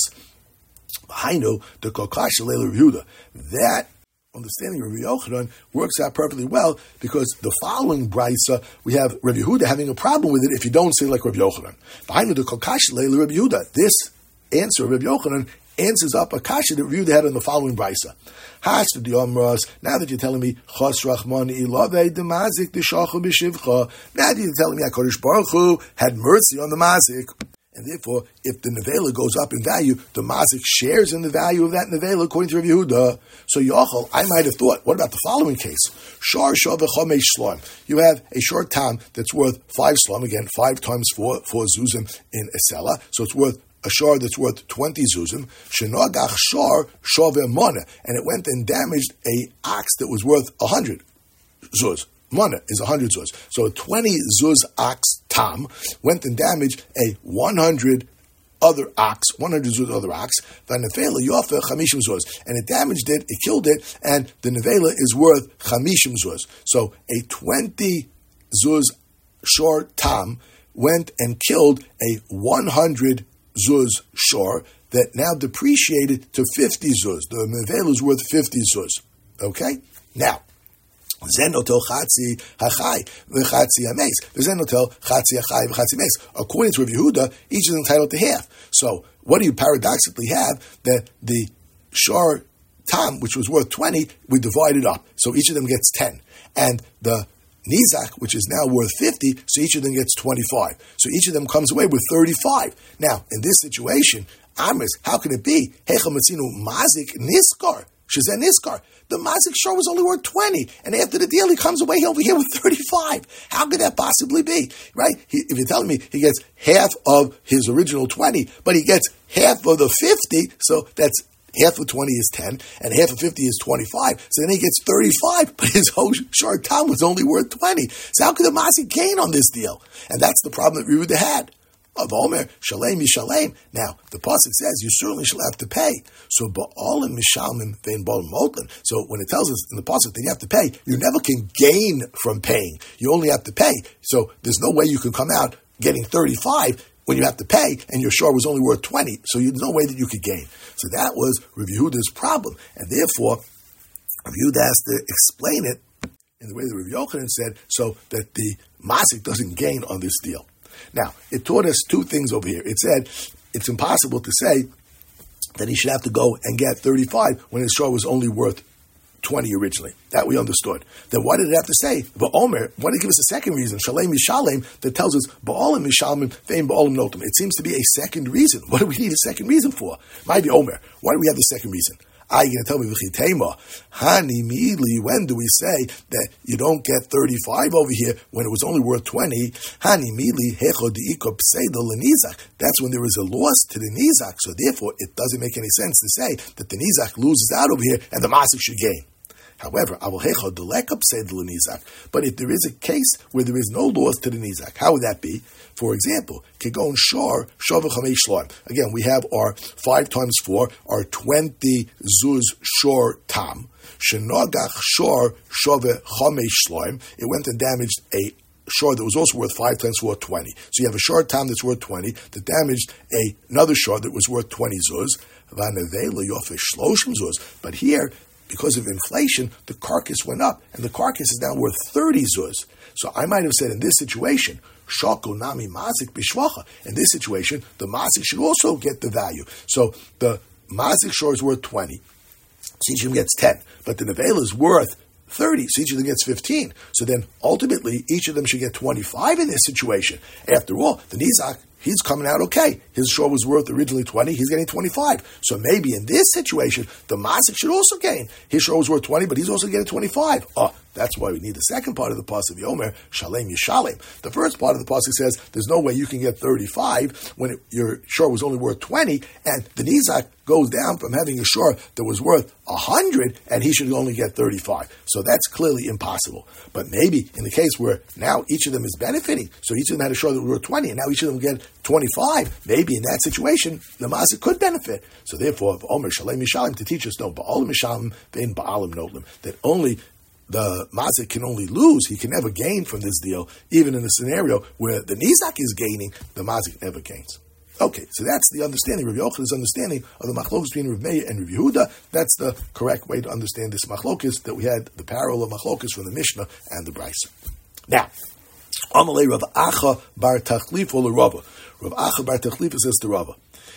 I know the Kokash Leila Yehuda. That understanding of Rabbi Yochanan works out perfectly well, because the following brisa we have Rabbi Yehuda having a problem with it if you don't say like Rabbi Yochanan. I know the Kokash Leila Rabbi Yehuda. This answer of Rabbi Yochanan answers up a kasha that Rabbi Yehuda had on the following brisa. Hashta the Omras. Now that you're telling me Chos Rachmani Ilavei Demazik D'Shachu B'Shivcha. Now that you're telling me HaKadosh Baruch Hu had mercy on the mazik. And therefore, if the nevela goes up in value, the mazik shares in the value of that nevela, according to Rav Yehuda. So Yochel, I might have thought, what about the following case? Shar Shaveh Chomesh Shlam. You have a short tam that's worth five shlam, again, five times four, four zuzim in a sela, so it's worth a shar that's worth twenty zuzim. Shenagach shar Shaveh Mana, and it went and damaged a ox that was worth a hundred zuz. Mana is one hundred zuz. So a twenty zuz ox tam went and damaged a one hundred other ox, one hundred zuz other ox, and it damaged it, it killed it, and the nevela is worth chamishim zuz. So a twenty zuz shor tam went and killed a one hundred zuz shor that now depreciated to fifty zuz. The nevela is worth fifty zuz. Okay? Now, Zenotel chatzi hachai v'chatzi hameis. Zenotel chatzi hachai v'chatzi hameis. According to Rav Yehuda, each is entitled to half. So, what do you paradoxically have? That the shar tam, which was worth twenty, we divide it up. So each of them gets ten. And the nizak, which is now worth fifty, so each of them gets twenty-five. So each of them comes away with thirty-five. Now, in this situation, Amris, how can it be? Hecha matzinu mazik niskar. Shezen Iskar. The Mazik Shor was only worth twenty, and after the deal, he comes away over here with thirty-five. How could that possibly be, right? He, if you're telling me he gets half of his original twenty, but he gets half of the fifty, so that's half of twenty is ten, and half of fifty is twenty-five. So then he gets thirty-five, but his whole short time was only worth twenty. So how could the Mazik gain on this deal? And that's the problem that Yehuda had. Of Omer, Shalem Yishalem. Now, the pasuk says you certainly shall have to pay. So, Ba'alim Mishalmim Vein Ba'alim Motlin. So, when it tells us in the pasuk that you have to pay, you never can gain from paying. You only have to pay. So, there's no way you can come out getting thirty-five when you have to pay, and your shor was only worth twenty. So, there's no way that you could gain. So, that was Rav Yehuda's problem. And therefore, Rav Yehuda has to explain it in the way that Rav Yochanan said, so that the Mazik doesn't gain on this deal. Now, it taught us two things over here. It said it's impossible to say that he should have to go and get thirty-five when his shor was only worth twenty originally. That we understood. Then why did it have to say, Ba'omer, why did it give us a second reason, Shalem Yishalem, that tells us, Ba'olim Mishalmim, Vein Ba'olim Notim. It seems to be a second reason. What do we need a second reason for? Might be Omer. Why do we have the second reason? Are you going to tell me, V'chitema, Hani Mili, when do we say that you don't get thirty-five over here when it was only worth twenty? Hani Mili, Hecho Di'iko Pseidol Nizak. That's when there is a loss to the Nizak. So therefore, it doesn't make any sense to say that the Nizak loses out over here and the Masik should gain. However, but if there is a case where there is no loss to the Nizak, how would that be? For example, Kegon Shor, Shova Chamesh Shloim. Again, we have our five times four, our twenty Zuz Shor Tam. Shenogach Shor Shova Chamesh Shloim. It went and damaged a shor that was also worth five times four, twenty. So you have a shor Tam that's worth twenty that damaged a, another shor that was worth twenty Zuz. But here, because of inflation, the carcass went up, and the carcass is now worth thirty zuz. So I might have said in this situation, shaku nami mazik bishvacha. In this situation, the mazik should also get the value. So the mazik shor is worth twenty, so each of them gets ten, but the nevela is worth thirty, so each of them gets fifteen. So then ultimately, each of them should get twenty-five in this situation. After all, the nizak, he's coming out okay. His shor was worth originally twenty, he's getting twenty-five. So maybe in this situation, the Masik should also gain. His shor was worth twenty, but he's also getting twenty-five. Oh, that's why we need the second part of the pasuk, Yomer, Shalem Yishalem. The first part of the pasuk says, there's no way you can get thirty-five when it, your shor was only worth twenty, and the Nizak goes down from having a shor that was worth one hundred, and he should only get thirty-five. So that's clearly impossible. But maybe in the case where now each of them is benefiting, so each of them had a shor that was worth twenty, and now each of them get twenty-five, maybe in that situation, the Mazik could benefit. So therefore, Omer Shalem Yishalem, to teach us, no, Ba'alim Mishalem, Vein Ba'alim Notlim, that only the Mazik can only lose, he can never gain from this deal, even in a scenario where the Nizak is gaining, the Mazik never gains. Okay, so that's the understanding, Rav Yochanan's understanding of the machlokes between Rav Meir and Rav Yehuda. That's the correct way to understand this machlokes, that we had the parallel of machlokes from the Mishnah and the Brisa. Now, Amalei Rav Acha bar Tachlif or Rava. Rav Acha bar Tachlif says to Rava,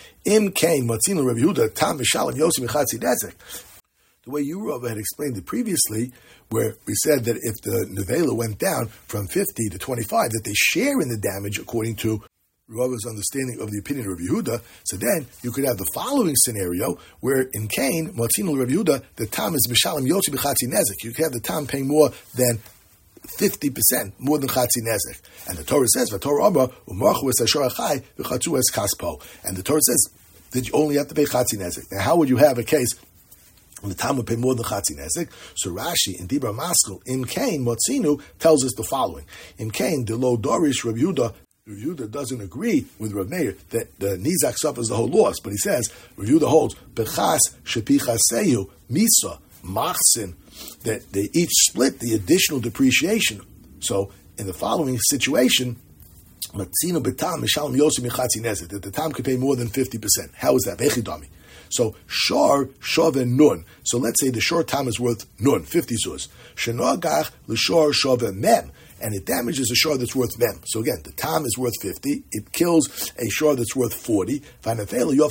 Im Kain Matzino Rav Yehuda Tam Mishalem Yosi Mechatzi Nezek. The way you, Rava, had explained it previously, where we said that if the nevela went down from fifty to twenty-five, that they share in the damage according to Rava's understanding of the opinion of Rav Yehuda. So then you could have the following scenario where in Cain, Matzino Rav Yehuda, the tam is Mishalem Yotzi B'Chatzi Nezek. You could have the tam paying more than fifty percent, more than Chatzi Nezek. And the Torah says, V'Torah Abba, U'marchu es Ashor Achai, V'Chatzu es Kaspo. And the Torah says that you only have to pay Chatzi Nezek. Now how would you have a case when the tam would pay more than Chatzi Nezek? So Rashi in Dibra Maskil, in Cain, Matzinu, tells us the following. In Cain, the Lo Dorish Rav Yehuda, Rav Yehuda doesn't agree with Rav Meir that the Nizak suffers the whole loss, but he says, Rav Yehuda holds, Bechas Shepichaseyu, Misa, Machsin, that they each split the additional depreciation. So, in the following situation, Matzino Betam, Mishalem Yosi Mechatzi Nezek, that the Tam could pay more than fifty percent. How is that? Vechidami. So, Shor, Shov, and Nun. So, let's say the Shor Tam is worth Nun, fifty zuz. Shenogach, L'Shor, Shov, and Mem. And it damages a shor that's worth mem. So again, the tam is worth fifty. It kills a shor that's worth forty. And the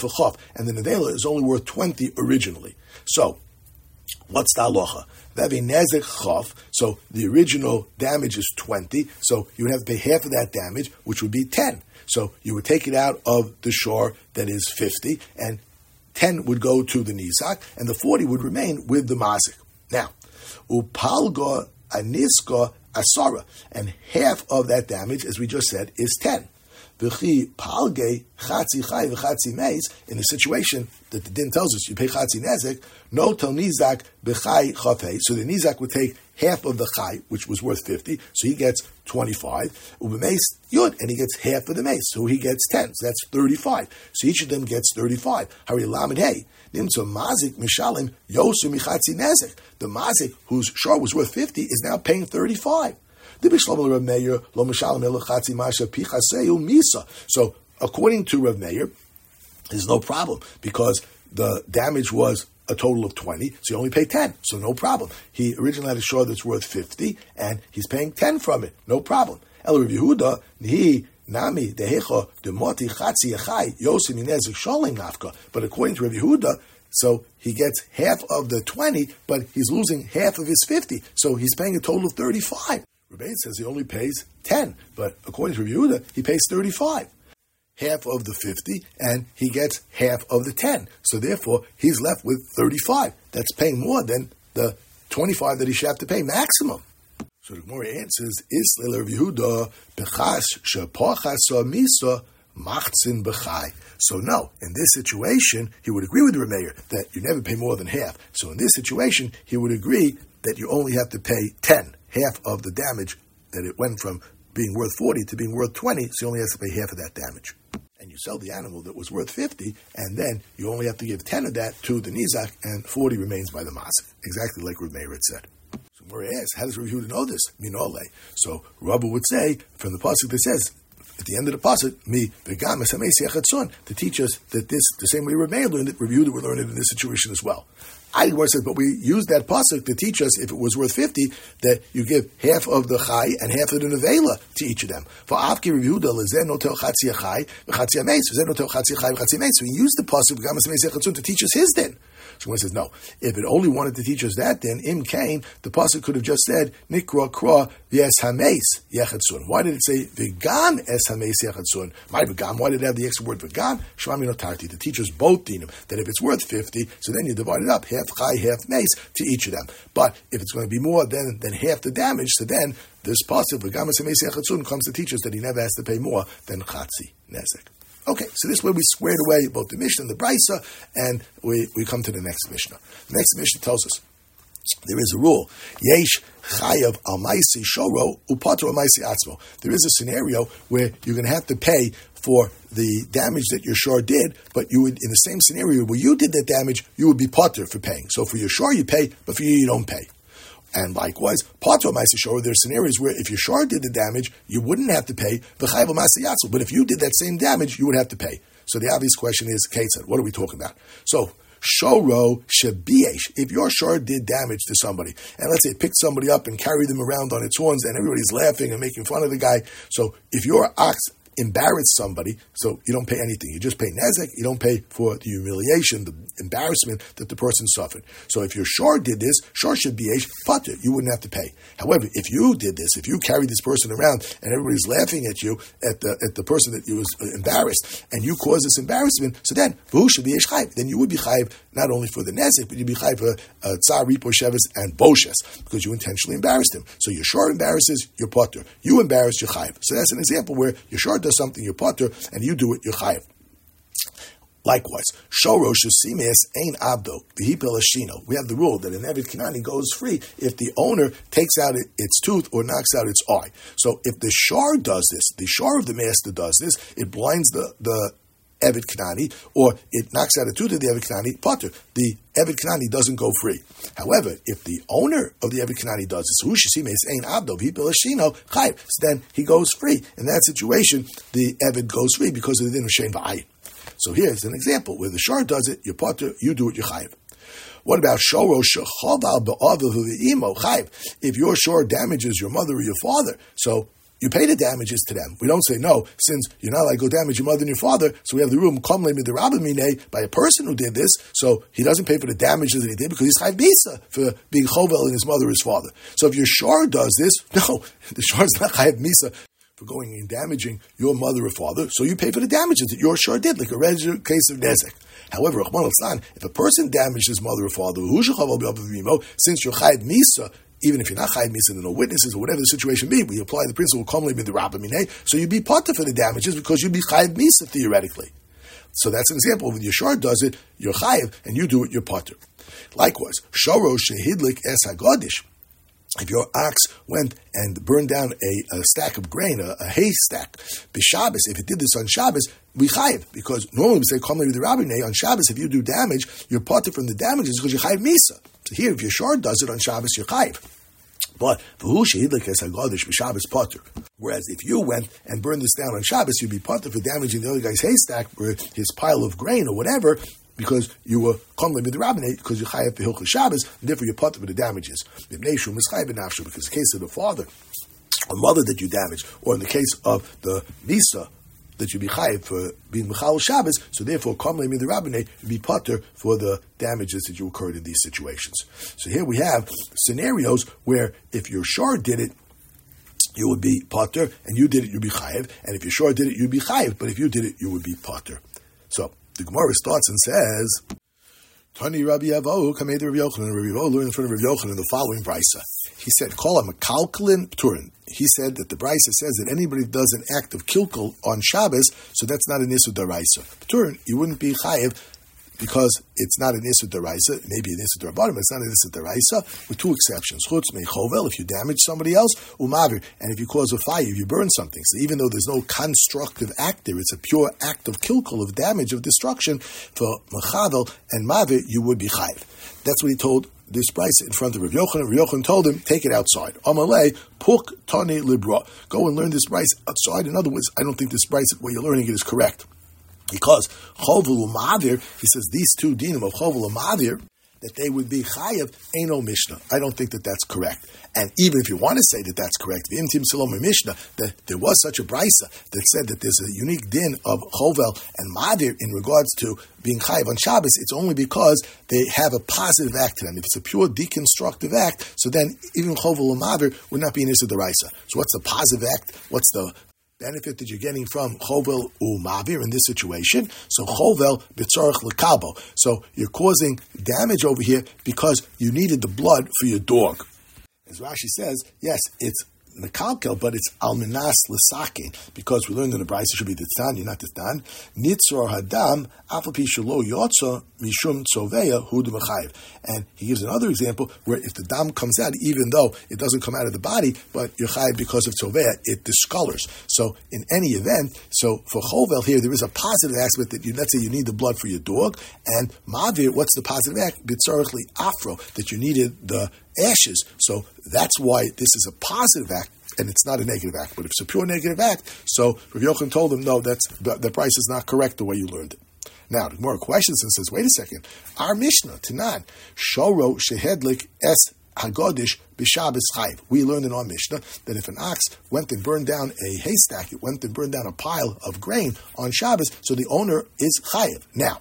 nevela is only worth twenty originally. So, what's the halacha? Nezek chaf. So the original damage is twenty. So you would have to pay half of that damage, which would be ten. So you would take it out of the shor that is fifty and ten would go to the nizak, and the forty would remain with the mazik. Now, upalga aniska asara, and half of that damage, as we just said, is ten. V'chi palge chatzi chai v'chatzi meis, in the situation that the din tells us you pay chatzi nezek, no tel nizak b'chai chafei, so the nizak would take half of the chai, which was worth fifty, so he gets twenty-five, u'b'meis yud, and he gets half of the meis, so he gets ten, so that's thirty-five. So each of them gets thirty-five. Hari lamed hey, nimtzo mazik mishalim yosu michatzi nezek. The mazik, whose shor was worth fifty, is now paying thirty-five. So, according to Rav Meir, there's no problem because the damage was a total of twenty, so you only pay ten, so no problem. He originally had a shor that's worth fifty, and he's paying ten from it, no problem. El Rav Yehuda, he nami dehecha demoti chatzi yachai yosim inezik sholim nafka. But according to Rav Yehuda, so he gets half of the twenty, but he's losing half of his fifty, so he's paying a total of thirty-five. Rebbein says he only pays ten, but according to Rav Yehuda, he pays thirty-five. Half of the fifty, and he gets half of the ten. So therefore, he's left with thirty-five. That's paying more than the twenty-five that he should have to pay maximum. So the Gemara answers, Isla Rav Yehuda, Bechas shepochasa misa machzin b'chai. So no, in this situation, he would agree with Rav Meir that you never pay more than half. So in this situation, he would agree that you only have to pay ten. Half of the damage, that it went from being worth forty to being worth twenty, so you only have to pay half of that damage. And you sell the animal that was worth fifty, and then you only have to give ten of that to the nizak, and forty remains by the mazik. Exactly like Rav Meir had said. So Murray asks, how does Rav Yehuda know this? Minole. So Rabba would say, from the pasuk that says, at the end of the pasuk, mi v'gam esamesi achatzon, to teach us that this, the same way Rav Meir learned it, Rav Yehuda would learn it in this situation as well. I said, but we used that pasuk to teach us, if it was worth fifty, that you give half of the chai and half of the nevela to each of them. For afki Rav Yehuda lezen notel chatzi chai v'chatzi ameis, lezen notel chatzi chai v'chatzi ameis. So he used the pasuk v'gam esamesi achatzon to teach us his din. So one says, no, if it only wanted to teach us that, then im kain, the pasuk could have just said nikra kra v'es hameis yechatzun. Why did it say v'gam es hameis yechatzun? My v'gam. Why did it have the extra word v'gam? Shmami notarti, to teach us both dinim, that if it's worth fifty, so then you divide it up, half chai, half meis to each of them. But if it's going to be more than than half the damage, so then this pasuk v'gam es hameis yechatzun comes to teach us that he never has to pay more than chatzi nezek. Okay, so this way we squared away both the Mishnah and the Brisa, and we, we come to the next Mishnah. The next Mishnah tells us there is a rule. Yesh chayav al maisi shoro upato al maisi atzmo. There is a scenario where you're going to have to pay for the damage that your shor did, but you would, in the same scenario where you did that damage, you would be pater for paying. So for your shor you pay, but for you you don't pay. And likewise, pato ma'aseh shor, there are scenarios where if your shor did the damage, you wouldn't have to pay v'chayv ma'aseh yatzel. But if you did that same damage, you would have to pay. So the obvious question is, Ketzad, what are we talking about? So shoro shebiesh. If your shor did damage to somebody, and let's say it picked somebody up and carried them around on its horns, and everybody's laughing and making fun of the guy. So if your ox embarrass somebody, so you don't pay anything. You just pay nezek. You don't pay for the humiliation, the embarrassment that the person suffered. So if your shor did this, shor should be a pater. You wouldn't have to pay. However, if you did this, if you carried this person around and everybody's laughing at you, at the at the person that you was embarrassed, and you caused this embarrassment, so then who should be a chayv? Then you would be chayv not only for the nezek, but you'd be chayv for uh, tsar, ripo, sheves, and boshes, because you intentionally embarrassed him. So your shor embarrasses, your pater. You embarrass, your chayv. So that's an example where your shor does something, you're pater, and you do it, you're chayiv. Likewise, shoro shesimes ein abdo v'hipel ashino. We have the rule that an Eved Kanani goes free if the owner takes out it, its tooth or knocks out its eye. So if the shor does this, the shor of the master does this, it blinds the the Eved Kanani, or it knocks out a tooth of the Eved Kanani, pater. The Eved Kanani doesn't go free. However, if the owner of the Eved Kanani does this, who shesimes ein abdo v'hipel ashino chayiv, so then he goes free. In that situation, the Eved goes free because of the din of shein v'ayin. So here's an example where the shor does it, your pater, you do it, you're chayiv. What about shoro shechaval be'aviv v'imo chayiv? If your shor damages your mother or your father, so you pay the damages to them. We don't say, no, since you're not allowed to go damage your mother and your father, so we have the room by a person who did this, so he doesn't pay for the damages that he did because he's chayiv bisa for being chovel in his mother or his father. So if your shor does this, no, the shor is not chayiv misa for going and damaging your mother or father, so you pay for the damages that your shor did, like a regular case of nezek. However, if a person damaged his mother or father, since you're chayiv misa, even if you're not chayiv misa, there are no witnesses or whatever the situation be, we apply the principle komli midraba minei, so you'd be potter for the damages because you'd be chayiv misa theoretically. So that's an example. When your shor does it, you're chayiv, and you do it, you're potter. Likewise, shoro shehidlik es hagodish. If your ox went and burned down a, a stack of grain, a, a hay stack, b'Shabbos, if it did this on Shabbos, we chayiv, because normally we say, Kom levi d'Rabbinei, on Shabbos, if you do damage, you're potter from the damages because you're chayiv misa. So here, if your shor does it on Shabbos, you're chayiv. But whereas if you went and burned this down on Shabbos, you'd be potter for damaging the other guy's haystack or his pile of grain or whatever, because you were komle midrabinate, because you chayav b'hilchos Shabbos, and therefore you're potter for the damages. Because in the case of the father or mother that you damaged, or in the case of the misa that you be chayav for being mechal Shabbos, so therefore komle midrabinate, you be potter for the damages that you occurred in these situations. So here we have scenarios where if your shor did it, you would be potter, and you did it, you'd be chayav, and if your shor did it, you'd be chayav, but if you did it, you would be potter. So the Gemara starts and says, Tani Rabbi Avo, Kamei Rabbi Yochanan, Rabbi Avo learned in front of Rabbi Yochanan the following brisa. He said, Kol ha-mekalkalin pturin. He said that the brisa says that anybody who does an act of kilkul on Shabbos, so that's not an issur daraisa. Pturin, you wouldn't be chayiv because it's not an issur daraisa. It may be an issur darabanan, but it's not an issur daraisa, with two exceptions. Chutz mei chovel, if you damage somebody else, umavir, and if you cause a fire, if you burn something. So even though there's no constructive act there, it's a pure act of kilkul, of damage, of destruction, for mechavel and mavir, you would be chayiv. That's what he told this brisa in front of Rav Yochanan. Rav Yochanan told him, take it outside. Amalei, puk tani libra. Go and learn this brisa outside. In other words, I don't think this brisa, where you're learning it, is correct. Because chovel u'mavir, he says these two dinim of chovel u'mavir, that they would be chayav, eino mishnah. I don't think that that's correct. And even if you want to say that that's correct, v'imtim salom mishnah, that there was such a brisa that said that there's a unique din of chovel and mavir in regards to being chayav on Shabbos, it's only because they have a positive act to them. If it's a pure deconstructive act, so then even chovel and mavir would not be an issur daraisa. So what's the positive act? What's the benefit that you're getting from chovel u mavir in this situation? So chovel b'tzorach l'kalbo. So you're causing damage over here because you needed the blood for your dog. As Rashi says, yes, it's mekalkel, but it's alminas l'sakin, because we learned in the brayso should be ditzan, you're not ditzan. Nitzor hadam afapi shelo yotza mishum tzoveya hu d'mechayiv. And he gives another example where if the dam comes out, even though it doesn't come out of the body, but you're chayiv because of tzoveya, it discolors. So in any event, so for chovel here, there is a positive aspect that you, let's say you need the blood for your dog, and mavir, what's the positive act? B'tzorach li afro, that you needed the ashes. So that's why this is a positive act, and it's not a negative act. But if it's a pure negative act, so Rav Yochanan told him, no, that's the, the price is not correct the way you learned it. Now, the Gemara questions and says, wait a second. Our Mishnah, Tanan, Shoro Shehedlik Es Hagodish B'Shabbos Chayiv. We learned in our Mishnah that if an ox went and burned down a haystack, it went and burned down a pile of grain on Shabbos, so the owner is Chayiv. Now,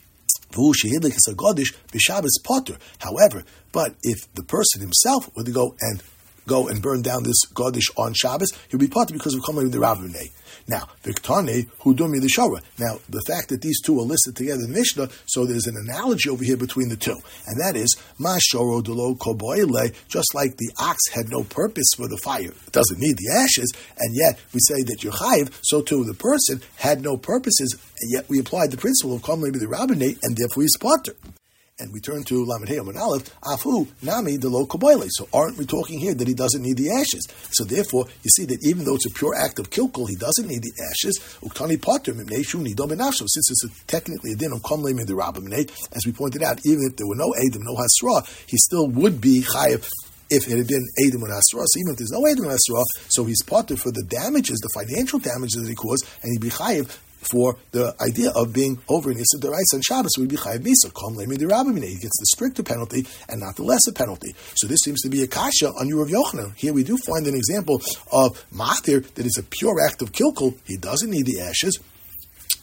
however, but if the person himself were to go and go and burn down this godish on Shabbos, he'll be potter because of coming with the Ravunei. Now, Viktane hudumi the Shora. Now, the fact that these two are listed together in the Mishnah, so there's an analogy over here between the two, and that is Ma Shoro Delo Koboile. Just like the ox had no purpose for the fire, it doesn't need the ashes, and yet we say that you're chayiv. So too, the person had no purposes, and yet we applied the principle of coming with the Rabbinate, and therefore he's potter. And we turn to Lamed Hey and Aleph, Afu Nami de Lo Koboile. So aren't we talking here that he doesn't need the ashes? So therefore, you see that even though it's a pure act of kilkul, he doesn't need the ashes. Uktani Potter Mimnei Shuni Do Benafsho. Since it's a, technically a din of Kom Leim the Rabbinate, as we pointed out, even if there were no Eidim, no Hasra, he still would be chayiv if it had been Eidim and Hasra. So even if there's no Eidim and Hasra, so he's potter for the damages, the financial damages that he caused, and he'd be chayiv for the idea of being over in Issa D'Oraisa on Shabbos, so we'd be chayiv misa. Kom leimi d'Rabbinai. He gets the stricter penalty and not the lesser penalty. So this seems to be a kasha on your Rav Yochanan. Here we do find an example of Matir that is a pure act of kilkul. He doesn't need the ashes.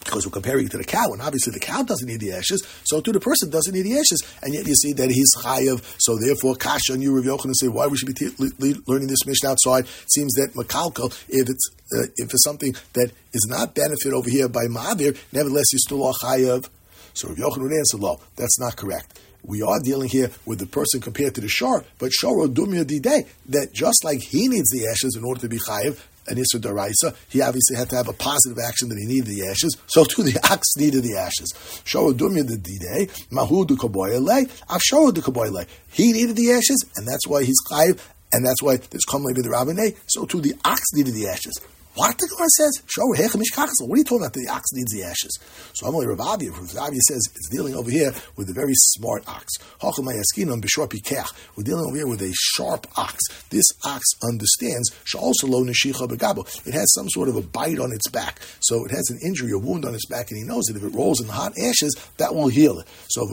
because we're comparing it to the cow, and obviously the cow doesn't need the ashes, so too the person doesn't need the ashes, and yet you see that he's chayav, so therefore kasha on you, Rav Yochanan, say why we should be te- le- learning this Mishnah outside. It seems that makalkal, if it's uh, if it's something that is not benefit over here by ma'avir, nevertheless you still are chayav. So Rav Yochanan would answer, no, that's not correct. We are dealing here with the person compared to the shor, but shor dumya didei, that just like he needs the ashes in order to be chayav, an Isser Daraisa, he obviously had to have a positive action that he needed the ashes. So too the ox needed the ashes. Shoro Dumya the Dide, Mahu du Kaboyle, Afshoro du Kaboyle. He needed the ashes, and that's why he's chayiv, and that's why there's Kamle the Rabbinay. So too the ox needed the ashes. What the Gemara says? What are you talking about? The ox needs the ashes. So Amalei Rav Avia, Rav Avia says it's dealing over here with a very smart ox. We're dealing over here with a sharp ox. This ox understands. It has some sort of a bite on its back, so it has an injury, a wound on its back, and he knows that if it rolls in hot ashes, that will heal it. So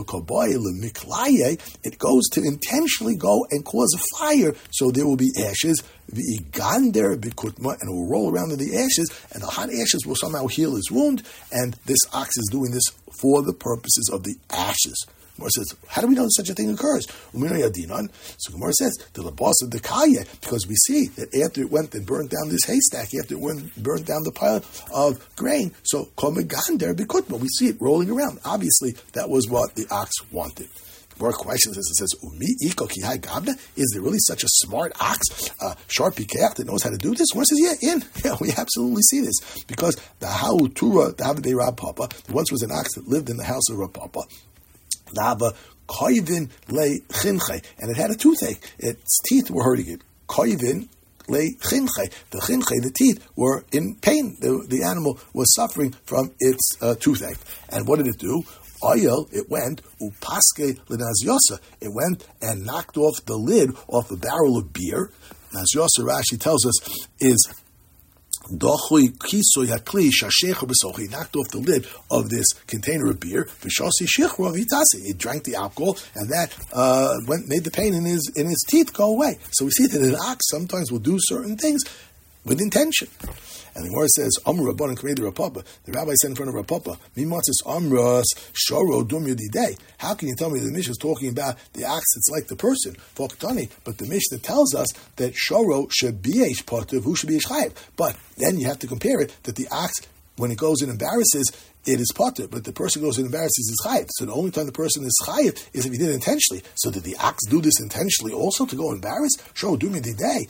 it goes to intentionally go and cause a fire, so there will be ashes. And it will roll around in the ashes, and the hot ashes will somehow heal his wound, and this ox is doing this for the purposes of the ashes. Gemara says, how do we know that such a thing occurs? So Gemara says, the labas of the kaya, because we see that after it went and burned down this haystack, after it went burned down the pile of grain, so komegander bikutma, we see it rolling around. Obviously, that was what the ox wanted. More questions as it says, Umi iko kihai gabna? Is there really such a smart ox, uh, sharp pikeach that knows how to do this? One says, yeah, in. Yeah, we absolutely see this. Because the Hautura, the Havadei Rab Papa, there once was an ox that lived in the house of Rab Papa. The Hava koivin le chinchai, and it had a toothache. Its teeth were hurting it. Koivin le chinchai. The chinchai, the teeth, were in pain. The, the animal was suffering from its uh, toothache. And what did it do? Oil, it went, upaske lenazyosa. It went and knocked off the lid off a barrel of beer. Nazyosa, Rashi tells us, is dochui kisoy hakli shashecha b'sochi. He knocked off the lid of this container of beer. V'shasi shichro vitase. He drank the alcohol, and that uh, went made the pain in his in his teeth go away. So we see that an ox sometimes will do certain things with intention. And the Gemara says, Amr Rabban and Kamei Rav Papa. The rabbi said in front of Rav Papa, Mimatzis Amras Shoro Dumya Didei. How can you tell me the Mishnah is talking about the ox that's like the person? Foktani. But the Mishnah tells us that Shoro should be a Potiv, who should be a Chayiv. But then you have to compare it that the ox, when it goes and embarrasses, it is potter, but the person goes and embarrasses his chayiv. So the only time the person is chayiv is if he did it intentionally. So did the ox do this intentionally also to go embarrass? Show do me the day.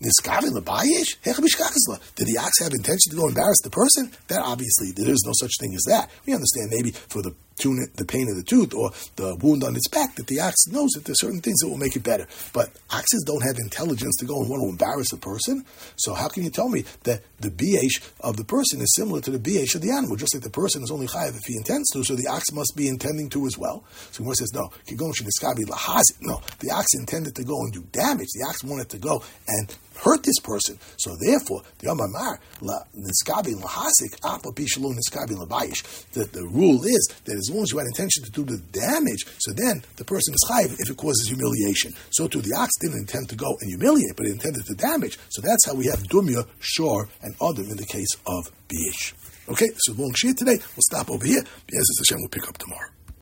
Did the ox have intention to go embarrass the person? That obviously there is no such thing as that. We understand maybe for the tune, the pain of the tooth or the wound on its back that the ox knows that there's certain things that will make it better. But oxes don't have intelligence to go and want to embarrass a person. So how can you tell me that the B H of the person is similar to the B H of the animal? Just like the person is only chayiv if he intends to, so the ox must be intending to as well. So Gemara says, no, no, the ox intended to go and do damage. The ox wanted to go and hurt this person. So therefore, the Amar niskabi lahasik apa pishalu niskabi labayish. That the rule is that as long as you had intention to do the damage, so then the person is chayiv if it causes humiliation. So too, the ox didn't intend to go and humiliate, but it intended to damage. So that's how we have dumya, shor, and adam in the case of biish. Okay, so long shir today. We'll stop over here. Yes, Hashem will pick up tomorrow.